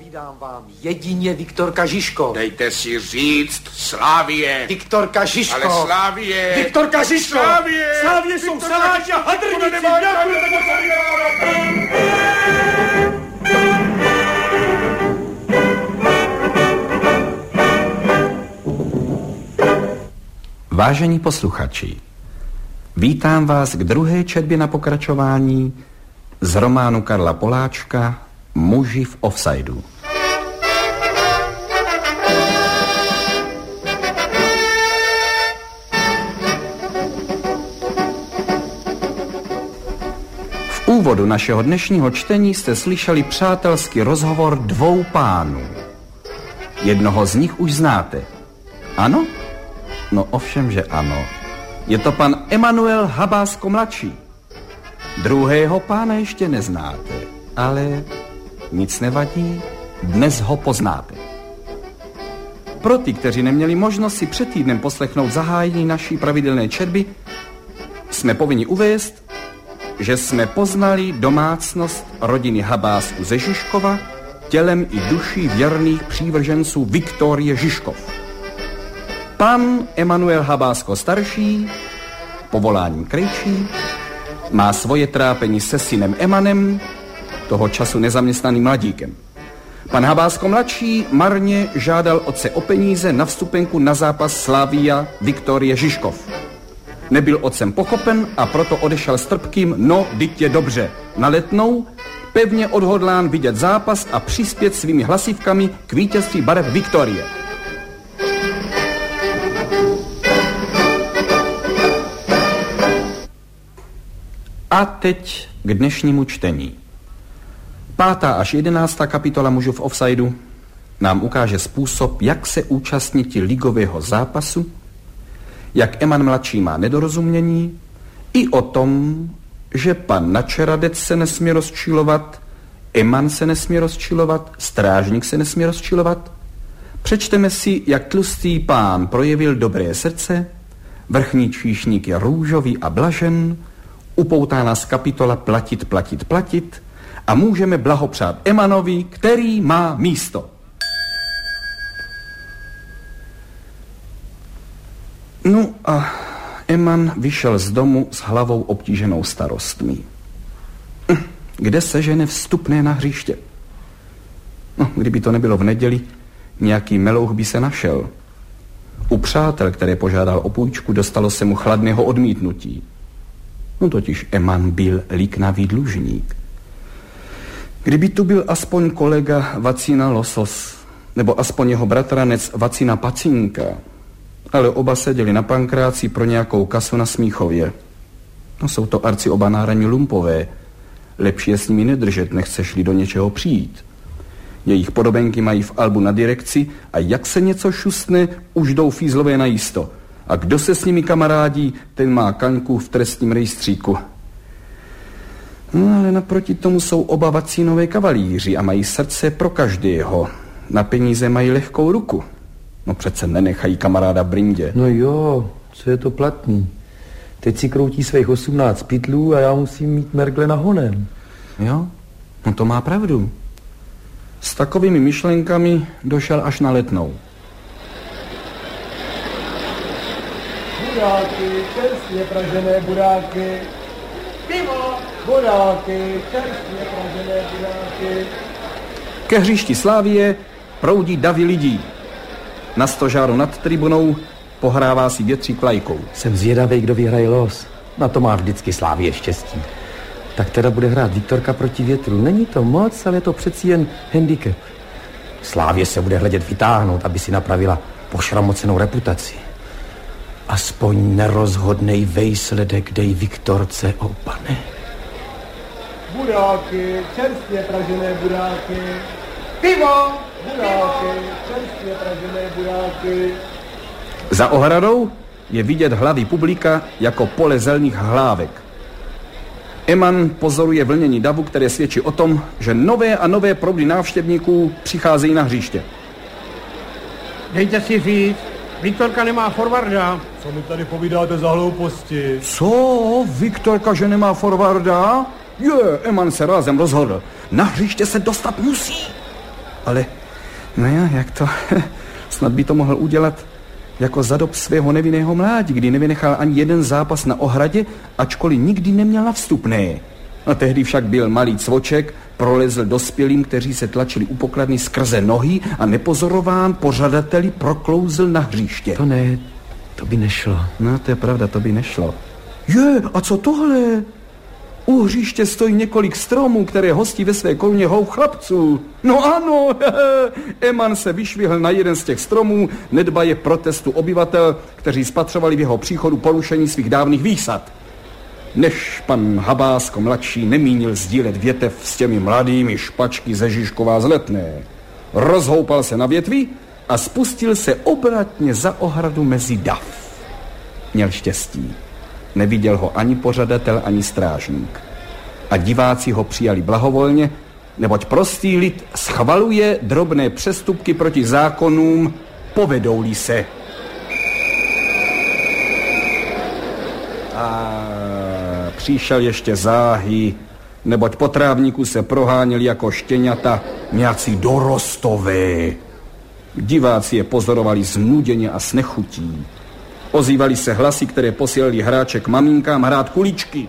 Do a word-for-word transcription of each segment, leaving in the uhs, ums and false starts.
Povídám vám, jedině Viktorka Žižkov. Dejte si říct Slávie. Viktorka Žižkov. Ale Slávie. Viktorka Žižkov. Slávie. Slávie jsou saláči a hadrníci. Vážení posluchači, vítám vás k druhé četbě na pokračování z románu Karla Poláčka Muži v offsideu. V úvodu našeho dnešního čtení jste slyšeli přátelský rozhovor dvou pánů. Jednoho z nich už znáte. Ano? No ovšem, že ano. Je to pan Emanuel Habásko mladší. Druhého pána ještě neznáte, ale nic nevadí, dnes ho poznáte. Pro ty, kteří neměli možnost si před týdnem poslechnout zahájení naší pravidelné četby, jsme povinni uvést, že jsme poznali domácnost rodiny Habásku ze Žižkova tělem i duší věrných přívrženců Viktorie Žižkov. Pan Emanuel Habásko starší, povoláním krejčí, má svoje trápení se synem Emanem, toho času nezaměstnaným mladíkem. Pan Habásko mladší marně žádal otce o peníze na vstupenku na zápas Slavia Viktorie Žižkov. Nebyl otcem pochopen a proto odešel s trpkým no, dyť je dobře na Letnou, pevně odhodlán vidět zápas a přispět svými hlasivkami k vítězství barev Viktorie. A teď k dnešnímu čtení. Pátá až jedenáctá kapitola Mužů v offsideu nám ukáže způsob, jak se účastnit ligového zápasu, jak Eman mladší má nedorozumění, i o tom, že pan Načeradec se nesmí rozčilovat, Eman se nesmí rozčilovat, strážník se nesmí rozčilovat. Přečteme si, jak tlustý pán projevil dobré srdce, vrchní číšník je růžový a blažen, upoutá nás kapitola platit, platit, platit a můžeme blahopřát Emanovi, který má místo. No a Eman vyšel z domu s hlavou obtíženou starostmi. Kde sežene vstupné na hřiště? No, kdyby to nebylo v neděli, nějaký melouch by se našel. U přátel, které požádal o půjčku, dostalo se mu chladného odmítnutí. No totiž Eman byl líknavý dlužník. Kdyby tu byl aspoň kolega Vacina Losos, nebo aspoň jeho bratranec Vacina Pacinka, ale oba seděli na pankráci pro nějakou kasu na Smíchově. No jsou to arci oba náraní lumpové. Lepší je s nimi nedržet, nechceš-li do něčeho přijít. Jejich podobenky mají v albu na direkci a jak se něco šustne, už jdou fízlové najisto. A kdo se s nimi kamarádí, ten má kaňku v trestním rejstříku. No ale naproti tomu jsou oba Vacínové kavalíři a mají srdce pro každého. Na peníze mají lehkou ruku. No přece nenechají kamaráda brindě. No jo, co je to platný. Teď si kroutí svých osmnáct pytlů a já musím mít mergle na honem. Jo, no to má pravdu. S takovými myšlenkami došel až na Letnou. Budáky, čerstvě pražené budáky. Pivo! Budáky, čerstvě pražené budáky. Ke hřišti Slávie proudí davy lidí. Na stožáru nad tribunou pohrává si větřík vlajkou. Jsem zvědavej, kdo vyhraje los. Na to má vždycky Slávie štěstí. Tak teda bude hrát Viktorka proti větru. Není to moc, ale je to přeci jen handicap. Slávě se bude hledět vytáhnout, aby si napravila pošramocenou reputaci. Aspoň nerozhodnej vejsledek dej Viktorce opane. Budáky, čerstvě pražené budáky. Pivo! Budáky, čerstvě pražené budáky. Za ohradou je vidět hlavy publika jako pole zelných hlávek. Eman pozoruje vlnění davu, které svědčí o tom, že nové a nové proudy návštěvníků přicházejí na hřiště. Dejte si říct, Viktorka nemá forwarda. Co mi tady povídáte za hlouposti? Co? Viktorka, že nemá forwarda? Je, Eman se rázem rozhodl. Na hřiště se dostat musí. Ale, no já, jak to, snad by to mohl udělat jako za dob svého nevinného mládí, kdy nevynechal ani jeden zápas na ohradě, ačkoliv nikdy neměl na vstupné. A tehdy však byl malý cvoček, prolezl dospělým, kteří se tlačili u pokladny skrze nohy a nepozorován pořadateli proklouzl na hřiště. To ne, to by nešlo. No, to je pravda, to by nešlo. Je, a co tohle? U hřiště stojí několik stromů, které hostí ve své koruně hou chlapců. No ano, Eman se vyšvihl na jeden z těch stromů, nedbaje protestu obyvatel, kteří spatřovali v jeho příchodu porušení svých dávných výsad. Než pan Habásko mladší nemínil sdílet větev s těmi mladými špačky ze Žižkova z Letné. Rozhoupal se na větvi a spustil se obratně za ohradu mezi dav. Měl štěstí. Neviděl ho ani pořadatel, ani strážník. A diváci ho přijali blahovolně, neboť prostý lid schvaluje drobné přestupky proti zákonům, povedou-li se. A přišel ještě záhy, neboť po trávníku se proháněli jako štěňata nějací dorostové. Diváci je pozorovali znuděně a s nechutí. Ozývali se hlasy, které posílali hráče k maminkám hrát kuličky.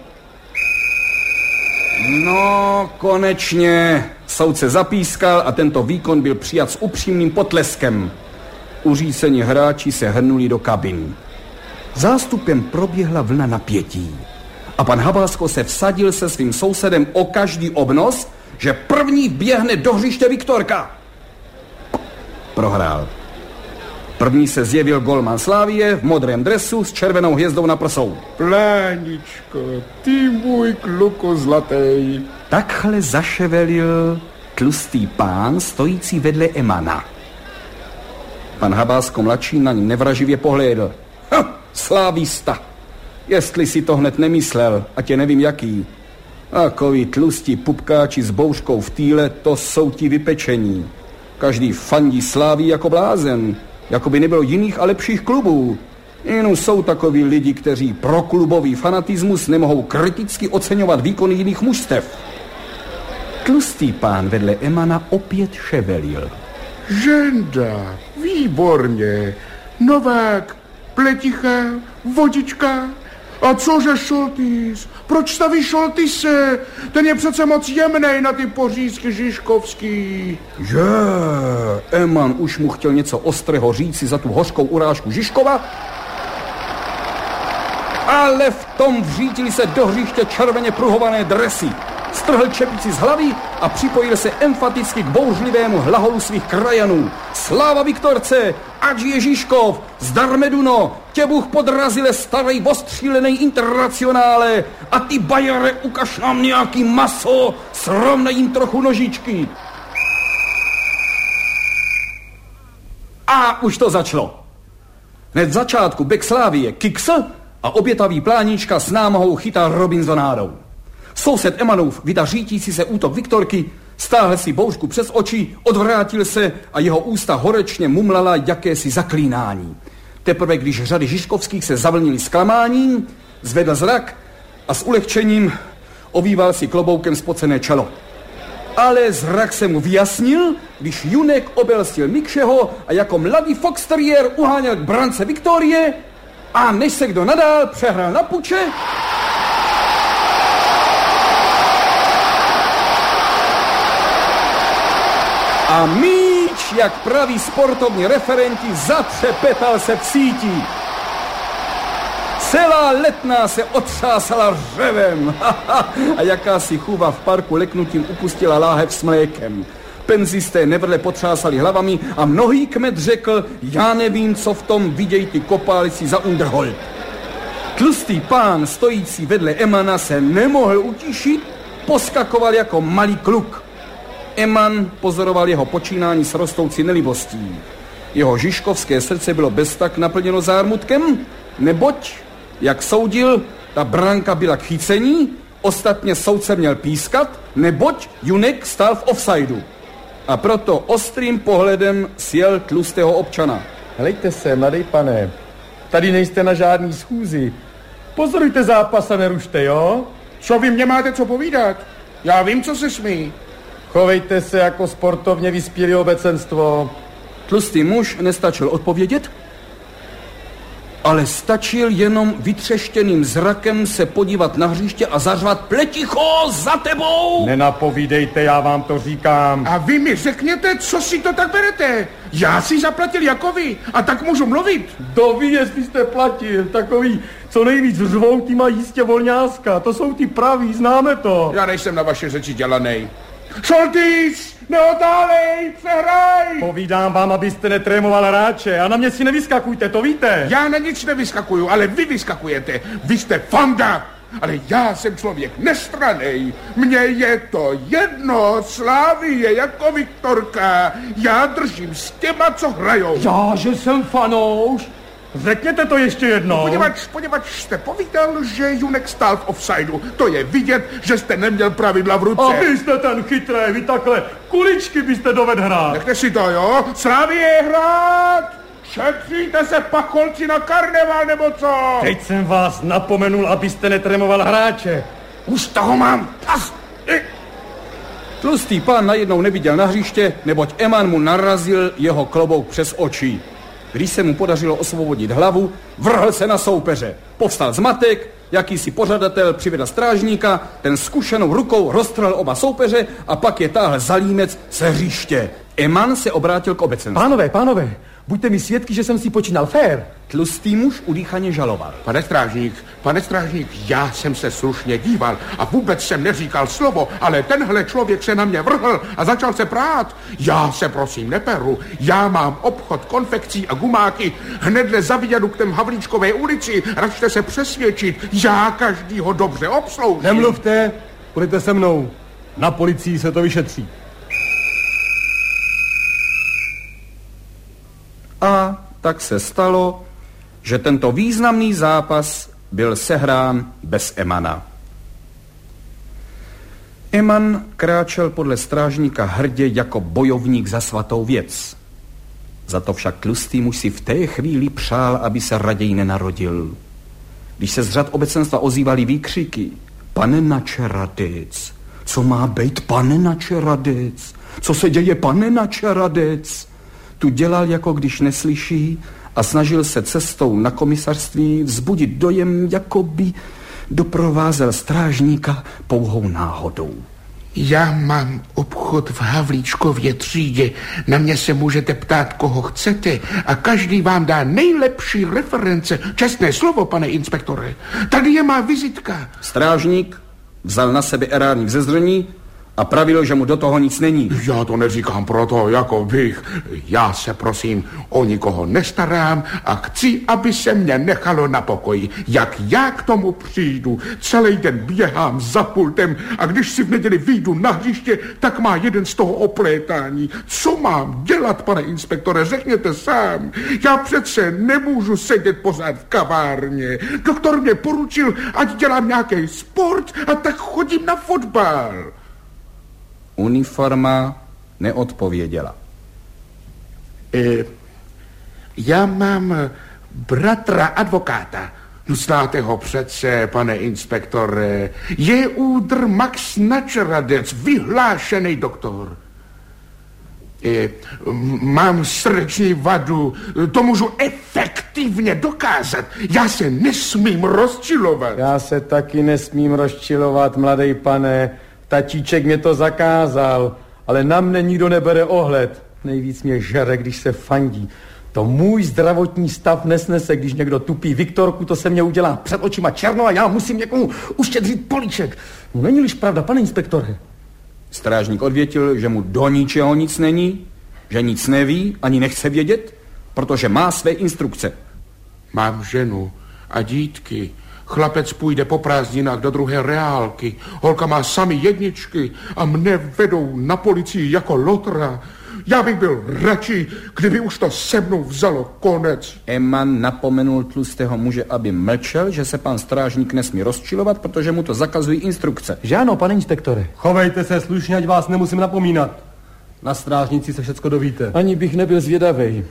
No, konečně soudce zapískal a tento výkon byl přijat s upřímným potleskem. Uřícení hráči se hrnuli do kabin. Zástupem proběhla vlna napětí. A pan Habásko se vsadil se svým sousedem o každý obnos, že první vběhne do hřiště Viktorka. Prohrál. První se zjevil golman Slávie v modrém dresu s červenou hvězdou na prsou. Pláničko, ty můj kluku zlatý. Takhle zaševelil tlustý pán stojící vedle Emana. Pan Habásko mladší na ní nevraživě pohlédl. Ha, slávista. Jestli si to hned nemyslel, a tě nevím jaký. Takoví tlustí pupkáči s bouřkou v týle, to jsou ti vypečení. Každý fandí Slávii jako blázen. Jako by nebylo jiných a lepších klubů. Jenom jsou takoví lidi, kteří pro klubový fanatismus nemohou kriticky oceňovat výkony jiných mužstev. Tlustý pán vedle Emana opět ševelil. Ženda, výborně. Novák, pleticha, vodička. A cože Šoltýs? Proč staví Šoltyse? Ten je přece moc jemnej na ty pořízky žižkovský. Že, Eman už mu chtěl něco ostrého říci za tu hořkou urážku Žižkova, ale v tom vřítili se do hřiště červeně pruhované dresy. Strhl čepici z hlavy a připojil se emfaticky k bouřlivému hlaholu svých krajanů. Sláva Viktorce, ať je Žižkov, zdar Meduno, tě Bůh podrazile starej ostřílenej internacionále a ty bajare ukaž nám nějaký maso, srovnej jim trochu nožičky. A už to začalo. Hned v začátku bek Slávie kiksl a obětavý plánička s námahou chytá Robinsonádou. Soused Emanův vydá řítící se útok Viktorky, stáhl si bouřku přes oči, odvrátil se a jeho ústa horečně mumlala jakési zaklínání. Teprve když řady Žižkovských se zavlnily zklamáním, zvedl zrak a s ulehčením ovýval si kloboukem spocené čelo. Ale zrak se mu vyjasnil, když Junek obelstil Mikšeho a jako mladý fox terrier uháněl k brance Viktorie a než se kdo nadál přehrál na puče, a míč, jak praví sportovní referenti, zatřepetal se v sítí. Celá Letná se otřásala řevem a jakási chůva v parku leknutím upustila láhev s mlékem. Penzisté nevrle potřásali hlavami a mnohý kmet řekl, já nevím, co v tom viděj ty kopálci za Underhold. Tlustý pán stojící vedle Emana se nemohl utišit, poskakoval jako malý kluk. Eman pozoroval jeho počínání s rostoucí nelibostí. Jeho žižkovské srdce bylo beztak naplněno zármutkem, neboť, jak soudil, ta branka byla k chycení, ostatně soudce měl pískat, neboť Junek stál v offsideu. A proto ostrým pohledem sjel tlustého občana. Helejte se, mladý pane, tady nejste na žádný schůzi. Pozorujte zápas a nerušte, jo? Co vy mě máte co povídat? Já vím, co se smí. Chovejte se jako sportovně vyspělé obecenstvo. Tlustý muž nestačil odpovědět, ale stačil jenom vytřeštěným zrakem se podívat na hřiště a zařvat: Pleticho, za tebou! Nenapovídejte, já vám to říkám. A vy mi řekněte, co si to tak berete? Já si zaplatil jako vy a tak můžu mluvit. Kdo ví, jestli jste platil, takový, co nejvíc řvou, tí mají jistě volňáska. To jsou ty praví, známe to. Já nejsem na vaše řeči dělanej. Šoltýs, neotálej, přehraj! Povídám vám, abyste netrémoval hráče a na mě si nevyskakujte, to víte. Já na nic nevyskakuju, ale vy vyskakujete. Vy jste fanda, ale já jsem člověk nestranný. Mně je to jedno, Slávie jako Viktorka. Já držím s těma, co hrajou. Já, že jsem fanouš? Řekněte to ještě jednou. Poněvadž, poněvadž jste povídal, že Junek stál v offsideu. To je vidět, že jste neměl pravidla v ruce. A vy jste ten chytrý, vy takhle kuličky byste dovedl hrát. Nechte si to, jo? Slávie hrát! Šetříte se, pacholci, na karneval, nebo co? Teď jsem vás napomenul, abyste netrémoval hráče. Už toho mám pas. Tlustý pán najednou neviděl na hřiště, neboť Eman mu narazil jeho klobouk přes oči. Když se mu podařilo osvobodit hlavu, vrhl se na soupeře. Povstal zmatek, jakýsi pořadatel přivedl strážníka, ten zkušenou rukou roztrhl oba soupeře a pak je táhl za límec se hřiště. Eman se obrátil k obecenstvu. Pánové, pánové, buďte mi svědky, že jsem si počínal fér. Tlustý muž udýchaně žaloval. Pane strážník, pane strážník, já jsem se slušně díval a vůbec jsem neříkal slovo, ale tenhle člověk se na mě vrhl a začal se prát. Já se prosím neperu, já mám obchod konfekcí a gumáky hnedle za viaduktem Havlíčkové ulici, račte se přesvědčit, já každýho dobře obsloužím. Nemluvte, půjdete se mnou. Na policii se to vyšetří. A tak se stalo, že tento významný zápas byl sehrán bez Emana. Eman kráčel podle strážníka hrdě jako bojovník za svatou věc. Za to však tlustý muž si v té chvíli přál, aby se raději nenarodil. Když se z řad obecenstva ozývaly výkřiky: Pane načeradec, co má být pane načeradec? Co se děje pane načeradec? Tu dělal, jako když neslyší, a snažil se cestou na komisařství vzbudit dojem, jako by doprovázel strážníka pouhou náhodou. Já mám obchod v Havlíčkově třídě. Na mě se můžete ptát, koho chcete a každý vám dá nejlepší reference. Čestné slovo, pane inspektore. Tady je má vizitka. Strážník vzal na sebe erární vzezření a pravil, že mu do toho nic není. Já to neříkám proto, jako bych. Já se prosím o nikoho nestarám a chci, aby se mě nechalo na pokoji. Jak já k tomu přijdu, celý den běhám za pultem a když si v neděli vyjdu na hřiště, tak má jeden z toho oplétání. Co mám dělat, pane inspektore, řekněte sám. Já přece nemůžu sedět pořád v kavárně. Doktor mě poručil, ať dělám nějaký sport a tak chodím na fotbal. Uniforma neodpověděla. E, já mám bratra advokáta. Znáte ho přece, pane inspektore. Je údr Max Načeradec, vyhlášený doktor. E, mám srdeční vadu, to můžu efektivně dokázat. Já se nesmím rozčilovat. Já se taky nesmím rozčilovat, mladý pane. Tatíček mě to zakázal, ale na mne nikdo nebere ohled. Nejvíc mě žere, když se fandí. To můj zdravotní stav nesnese, když někdo tupí Viktorku, to se mě udělá před očima černo a já musím někomu uštědřit políček. No není-liž pravda, pane inspektore? Strážník odvětil, že mu do ničeho nic není, že nic neví, ani nechce vědět, protože má své instrukce. Mám ženu a dítky. Chlapec půjde po prázdninách do druhé reálky. Holka má sami jedničky a mne vedou na policii jako lotra. Já bych byl radši, kdyby už to se mnou vzalo konec. Eman napomenul tlustého muže, aby mlčel, že se pan strážník nesmí rozčilovat, protože mu to zakazují instrukce. Že ano, pane inspektore. Chovejte se slušně, ať vás nemusím napomínat. Na strážnici se všecko dovíte. Ani bych nebyl zvědavej.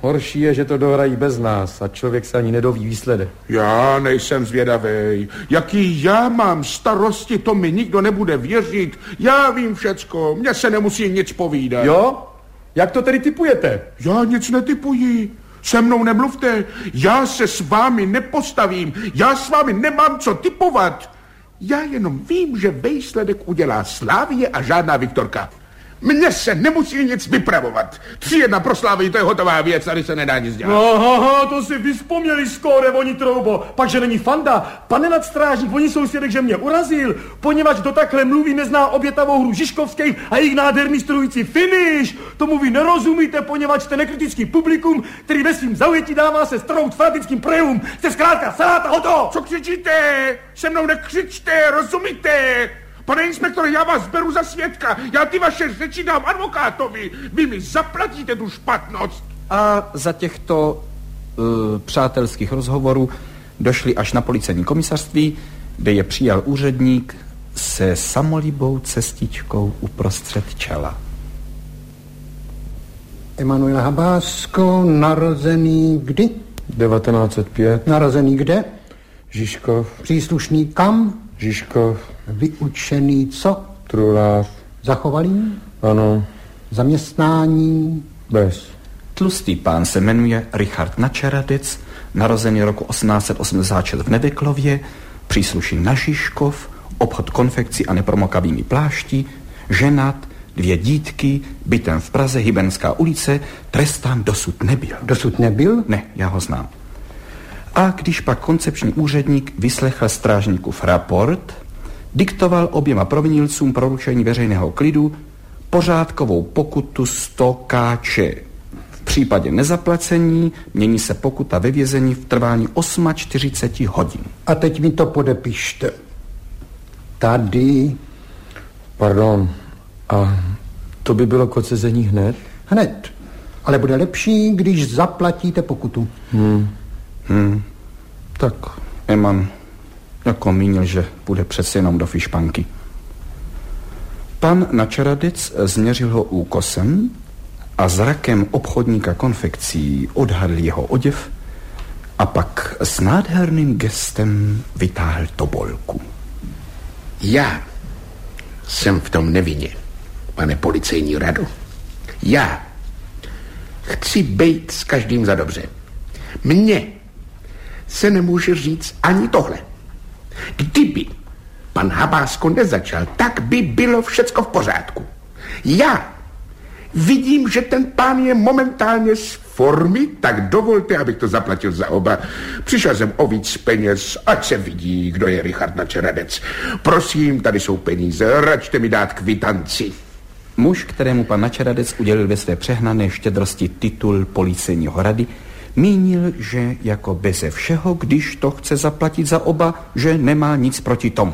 Horší je, že to dohrají bez nás a člověk se ani nedoví výsledek. Já nejsem zvědavej. Jaký já mám starosti, to mi nikdo nebude věřit. Já vím všecko, mně se nemusí nic povídat. Jo? Jak to tedy tipujete? Já nic netipuji. Se mnou nemluvte. Já se s vámi nepostavím. Já s vámi nemám co tipovat. Já jenom vím, že výsledek udělá Slávie a žádná Viktorka. Mně se nemusí nic vypravovat. Tři jedna pro Slávii, to je hotová věc, tady se nedá nic dělat. Aha, to si vyspomněli skóre, oni troubo. Pak, že není fanda. Pane nadstrážník, oni jsou svědek, že mě urazil. Poněvadž do takhle mluví nezná obětavou hru Žižkovskej a jejich nádherný strující finish. Tomu vy nerozumíte, poněvadž jste nekritický publikum, který ve svým zaujetí dává se strout fanatickým projevům. Jste zkrátka saláta, hotovo. Co křičíte? Se mnou nekřičte, rozumíte? Pane inspektore, já vás beru za svědka. Já ty vaše řeči dám advokátovi. Vy mi zaplatíte tu špatnost. A za těchto uh, přátelských rozhovorů došli až na policejní komisařství, kde je přijal úředník se samolibou cestičkou uprostřed čela. Emanuel Habásko, narozený kdy? devatenáct set pět. Narozený kde? Žižkov. Příslušný kam? Žižkov. Vyučený co? Truhlář. Zachovalý? Ano. Zaměstnání? Bez. Tlustý pán se jmenuje Richard Načeradec, narozený roku osmnáct set osmdesát šest v Neveklově, přísluší na Žižkov, obchod konfekcí a nepromokavými plášti, ženat, dvě dítky, bytem v Praze, Hybenská ulice, trestán dosud nebyl. Dosud nebyl? Ne, já ho znám. A když pak koncepční úředník vyslechl strážníkův raport, diktoval oběma provinilcům pro ručení veřejného klidu pořádkovou pokutu sto káče. V případě nezaplacení mění se pokuta ve vězení v trvání čtyřicet osm hodin. A teď mi to podepište. Tady. Pardon. A to by bylo k odsezení hned? Hned. Ale bude lepší, když zaplatíte pokutu. Hmm. Hmm. Tak, Eman jako mínil, že půjde přece jenom do fišpanky. Pan Načeradec změřil ho úkosem a zrakem obchodníka konfekcí odhadl jeho oděv a pak s nádherným gestem vytáhl tobolku. Já jsem v tom nevinně, pane policejní rado. Já chci bejt s každým za dobře. Mně se nemůže říct ani tohle. Kdyby pan Habásko nezačal, tak by bylo všecko v pořádku. Já vidím, že ten pán je momentálně z formy, tak dovolte, abych to zaplatil za oba. Přišel jsem o víc peněz, ať se vidí, kdo je Richard Načeradec. Prosím, tady jsou peníze, račte mi dát kvitanci. Muž, kterému pan Načeradec udělil ve své přehnané štědrosti titul policejního rady, mínil, že jako beze všeho, když to chce zaplatit za oba, že nemá nic proti tomu.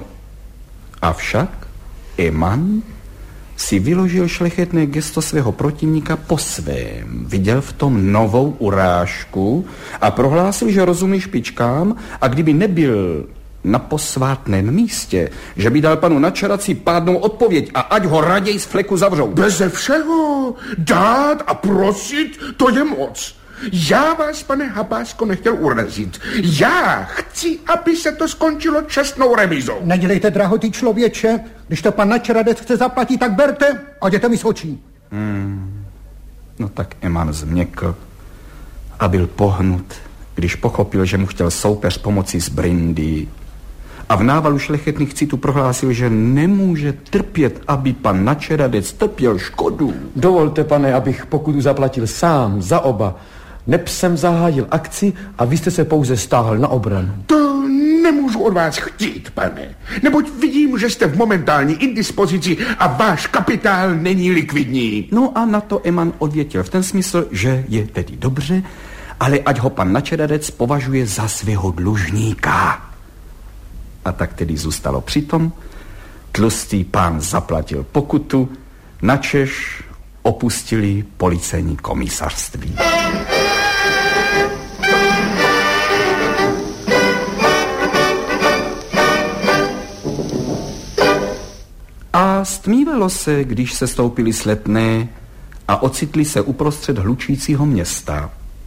Avšak Eman si vyložil šlechetné gesto svého protivníka po svém. Viděl v tom novou urážku a prohlásil, že rozumí špičkám a kdyby nebyl na posvátném místě, že by dal panu Načeraci pádnou odpověď a ať ho raději z fleku zavřou. Beze všeho dát a prosit, to je moc. Já vás, pane Habásko, nechtěl urazit. Já chci, aby se to skončilo čestnou remizou. Nedělejte drahotý člověče, když to pan Načeradec chce zaplatit, tak berte a jděte mi z očí. Hmm. No tak Eman změkl a byl pohnut, když pochopil, že mu chtěl soupeř pomoci z Brindy. A v návalu šlechetných citů prohlásil, že nemůže trpět, aby pan Načeradec trpěl škodu. Dovolte, pane, abych pokutu zaplatil sám, za oba. Neb jsem zahájil akci a vy jste se pouze stáhl na obranu. To nemůžu od vás chtít, pane. Neboť vidím, že jste v momentální indispozici a váš kapitál není likvidní. No a na to Eman odvětil v ten smysl, že je tedy dobře, ale ať ho pan Načeradec považuje za svého dlužníka. A tak tedy zůstalo přitom. Tlustý pán zaplatil pokutu, načež opustili policejní komisařství. A stmívalo se, když se stoupili z Letné a ocitli se uprostřed hlučícího města.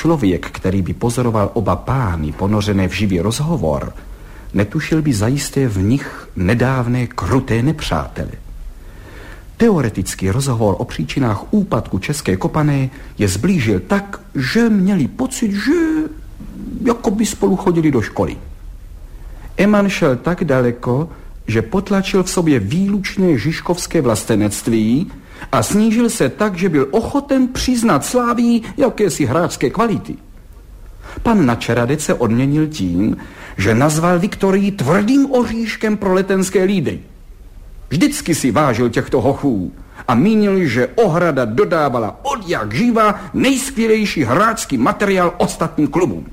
Člověk, který by pozoroval oba pány ponořené v živý rozhovor, netušil by zajisté v nich nedávné kruté nepřátele. Teoretický rozhovor o příčinách úpadku České Kopané je zblížil tak, že měli pocit, že jako by spolu chodili do školy. Eman šel tak daleko, že potlačil v sobě výlučné žižkovské vlastenectví a snížil se tak, že byl ochoten přiznat Slávii jakési hráčské kvality. Pan Načeradec se odměnil tím, že nazval Viktorii tvrdým oříškem pro letenské lídry. Vždycky si vážil těchto hochů a mínil, že Ohrada dodávala od jak živa nejskvělejší hráčský materiál ostatním klubům.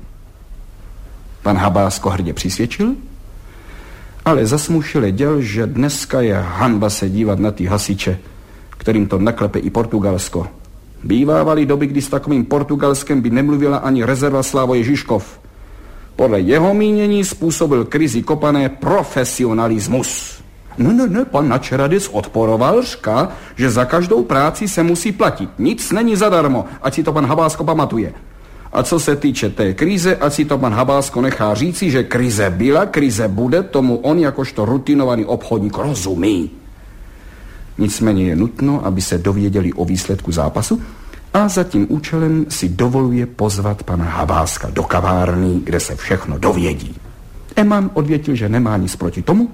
Pan Habásko hrdě přisvědčil, ale zasmušile děl, že dneska je hanba se dívat na ty hasiče, kterým to naklepe i Portugalsko. Bývávaly doby, kdy s takovým Portugalskem by nemluvila ani rezerva Slávoje Žižkov. Podle jeho mínění způsobil krizi Kopané profesionalismus. No, no, no, pan Načeradec odporoval, říká, že za každou práci se musí platit. Nic není zadarmo, ať si to pan Habásko pamatuje. A co se týče té krize, ať si to pan Habásko nechá říci, že krize byla, krize bude, tomu on jakožto rutinovaný obchodník rozumí. Nicméně je nutno, aby se dověděli o výsledku zápasu a za tím účelem si dovoluje pozvat pana Habáska do kavárny, kde se všechno dovědí. Eman odvětil, že nemá nic proti tomu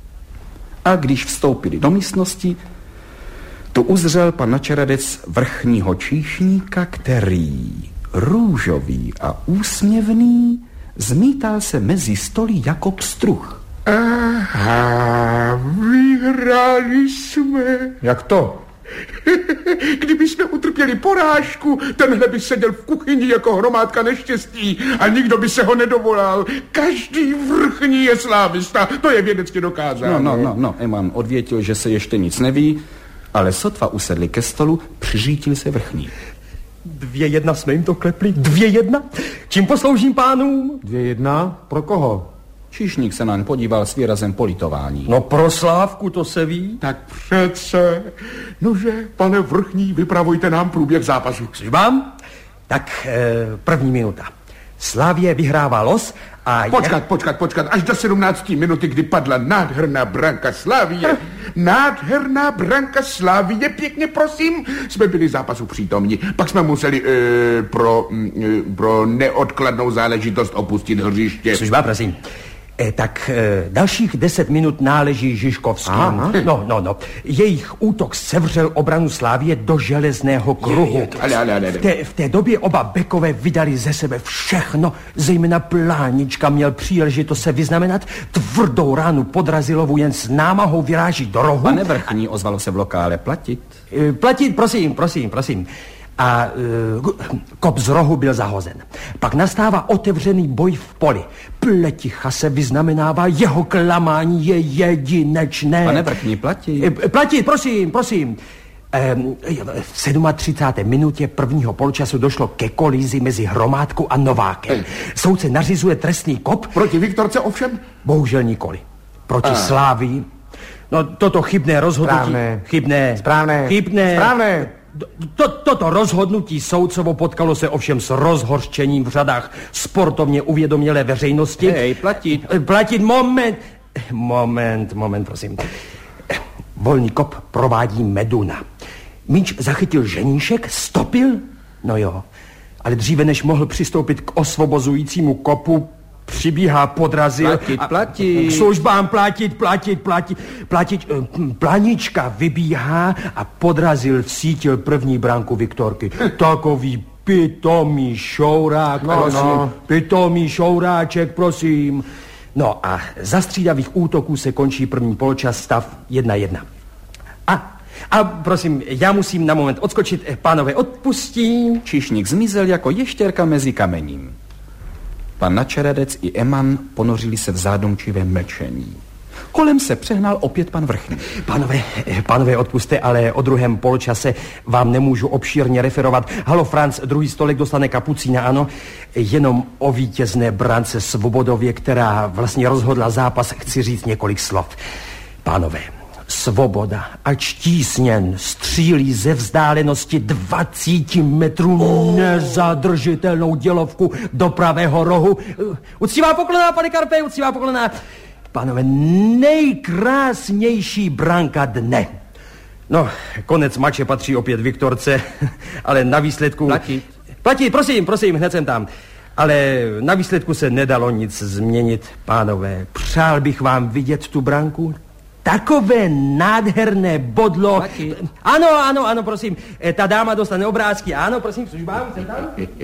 a když vstoupili do místnosti, tu uzřel pan Načeradec vrchního číšníka, který, růžový a úsměvný, zmítal se mezi stoly jako pstruh. Aha, vyhráli jsme. Jak to? Kdyby jsme utrpěli porážku, tenhle by seděl v kuchyni jako hromádka neštěstí a nikdo by se ho nedovolal. Každý vrchní je slávista, to je vědecky dokázáno. No, no, no, no, Eman odvětil, že se ještě nic neví, ale sotva usedli ke stolu, přiřítil se vrchní. Dvě jedna jsme jim to klepli? Dvě jedna? Čím posloužím pánům? Dvě jedna? Pro koho? Číšník se na ně podíval s výrazem politování. No pro Slávku, to se ví. Tak přece, nože, pane vrchní, vypravujte nám průběh zápasu. Službám? Tak eh, první minuta. Slavě vyhrává los a... Počkat, počkat, počkat, až do sedmnácté minuty, kdy padla nádherná branka Slavie. Nádherná branka Slavie, pěkně prosím, jsme byli zápasu přítomní. Pak jsme museli e, pro, e, pro neodkladnou záležitost opustit hřiště. Služba, prosím. E, tak e, dalších deset minut náleží Žižkovským. Aha. No, no, no. Jejich útok sevřel obranu Slávie do železného kruhu. Je, je ale, ale, ale. V, té, v té době oba bekové vydali ze sebe všechno. Zejména Plánička měl příležitost se vyznamenat. Tvrdou ránu Podrazilovu jen s námahou vyráží do rohu. Pane vrchní, ozvalo se v lokále, platit. E, platit, prosím, prosím, prosím. A uh, kop z rohu byl zahozen. Pak nastává otevřený boj v poli. Pleticha se vyznamenává, jeho klamání je jedinečné. Pane vrchní, platit. E, platit, prosím, prosím. E, v třicáté sedmé minutě prvního poločasu došlo ke kolizi mezi Hromádkou a Novákem. Soudce nařizuje trestný kop. Proti Viktorce ovšem? Bohužel nikoli. Proti a. Slávii. No toto chybné rozhodnutí. Správné. Chybné. Správné. Chybné. Správné. To, toto rozhodnutí soudcovo potkalo se ovšem s rozhořčením v řadách sportovně uvědomělé veřejnosti. Hej, platit. Platit, moment. Moment, moment, prosím. Volný kop provádí Meduna. Míč zachytil ženíšek, stopil? No jo, ale dříve než mohl přistoupit k osvobozujícímu kopu, přibíhá Podrazil. Platit, platit. K službám platit, platit, platit. Platit, Planička vybíhá a Podrazil vsítil první branku Viktorky. Takový pitomý šourák, no, prosím. No. Pitomý šouráček, prosím. No a za střídavých útoků se končí první poločas, stav jedna jedna. A, a prosím, já musím na moment odskočit. Pánové, odpustím. Číšník zmizel jako ještěrka mezi kamením. Pan Načeradec i Eman ponořili se v zádomčivém mlčení. Kolem se přehnal opět pan vrchní. Pánové, pánové, odpuste, ale o druhém poločase vám nemůžu obšírně referovat. Halo, Franc, druhý stolek dostane Kapucína, ano. Jenom o vítězné brance Svobodově, která vlastně rozhodla zápas, chci říct několik slov. Pánové, Svoboda, ač tísněn, střílí ze vzdálenosti dvaceti metrů oh. nezadržitelnou dělovku do pravého rohu. Uctivá poklona, pane Karpe, uctivá poklona. Pánové, nejkrásnější branka dne. No, konec mače patří opět Viktorce, ale na výsledku... Platit. Platit, prosím, prosím, hned jsem tam. Ale na výsledku se nedalo nic změnit, pánové. Přál bych vám vidět tu branku. Takové nádherné bodlo. Platit. Ano, ano, ano, prosím. Ta dáma dostane obrázky. Ano, prosím, službám, jsem tam.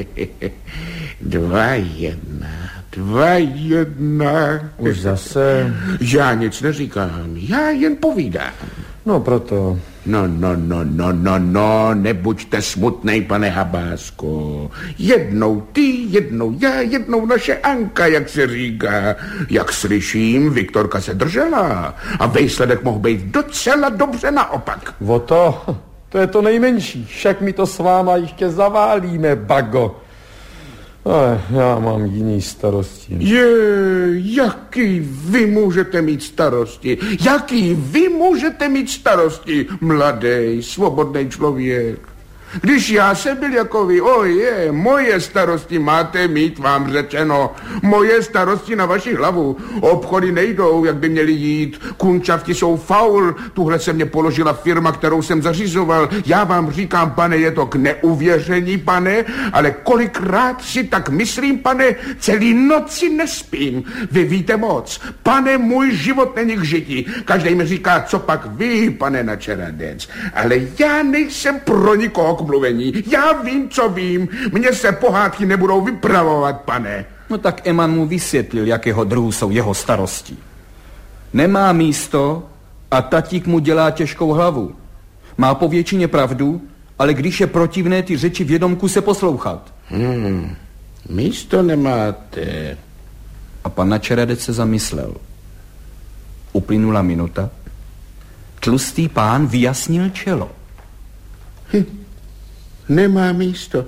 Dva jedna, dva jedna. Už zase. Já nic neříkám, já jen povídám. No proto. No, no, no, no, no, no, nebuďte smutnej, pane Habásko. Jednou ty, jednou já, jednou naše Anka, jak se říká. Jak slyším, Viktorka se držela a výsledek mohl být docela dobře naopak. O to, to je to nejmenší. Však my to s váma ještě zaválíme, bago. Ale já mám jiný starosti. Je, jaký vy můžete mít starosti? Jaký vy můžete mít starosti, mladý, svobodný člověk? Když já jsem byl jako vy, oje, moje starosti máte mít, vám řečeno. Moje starosti na vaši hlavu. Obchody nejdou, jak by měly jít. Kunčavky jsou faul. Tuhle se mě položila firma, kterou jsem zařizoval. Já vám říkám, pane, je to k neuvěření, pane, ale kolikrát si tak myslím, pane, celý noci nespím. Vy víte moc. Pane, můj život není k žití. Každý mi říká, co pak vy, pane Načeradec. Ale já nejsem pro nikoho mluvení. Já vím, co vím. Mně se pohádky nebudou vypravovat, pane. No tak Eman mu vysvětlil, jakého druhu jsou jeho starosti. Nemá místo a tatík mu dělá těžkou hlavu. Má po většině pravdu, ale když je protivné ty řeči vědomku se poslouchat. Hmm, místo nemáte. A pan Načeradec se zamyslel. Uplynula minuta. Tlustý pán vyjasnil čelo. Hm. Nemá místo.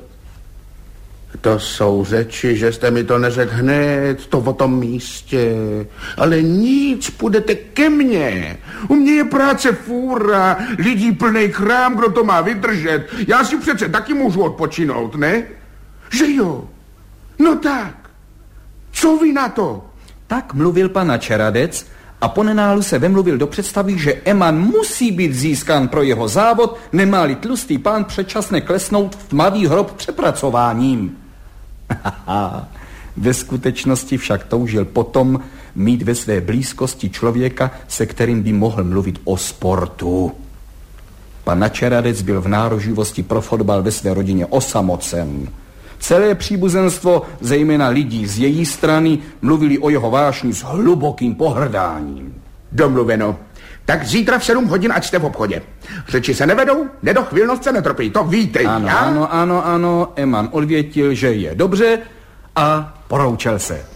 To jsou řeči, že jste mi to neřekl hned, to o tom místě. Ale nic, půjdete ke mně. U mě je práce fůra, lidí plnej krám, kdo to má vydržet. Já si přece taky můžu odpočinout, ne? Že jo? No tak. Co vy na to? Tak mluvil pan Načeradec a po nenálu se vemluvil do představy, že Eman musí být získán pro jeho závod, nemá-li tlustý pán předčasně klesnout v tmavý hrob přepracováním. Ve skutečnosti však toužil potom mít ve své blízkosti člověka, se kterým by mohl mluvit o sportu. Pan Načeradec byl v nároživosti pro fotbal ve své rodině osamocen. Celé příbuzenstvo, zejména lidí z její strany, mluvili o jeho vášni s hlubokým pohrdáním. Domluveno. Tak zítra v sedm hodin, ať jste v obchodě. Řeči se nevedou, nedochvilnost se netropí, to víte. Ano, já? ano, ano, ano, Eman odvětil, že je dobře a poroučel se.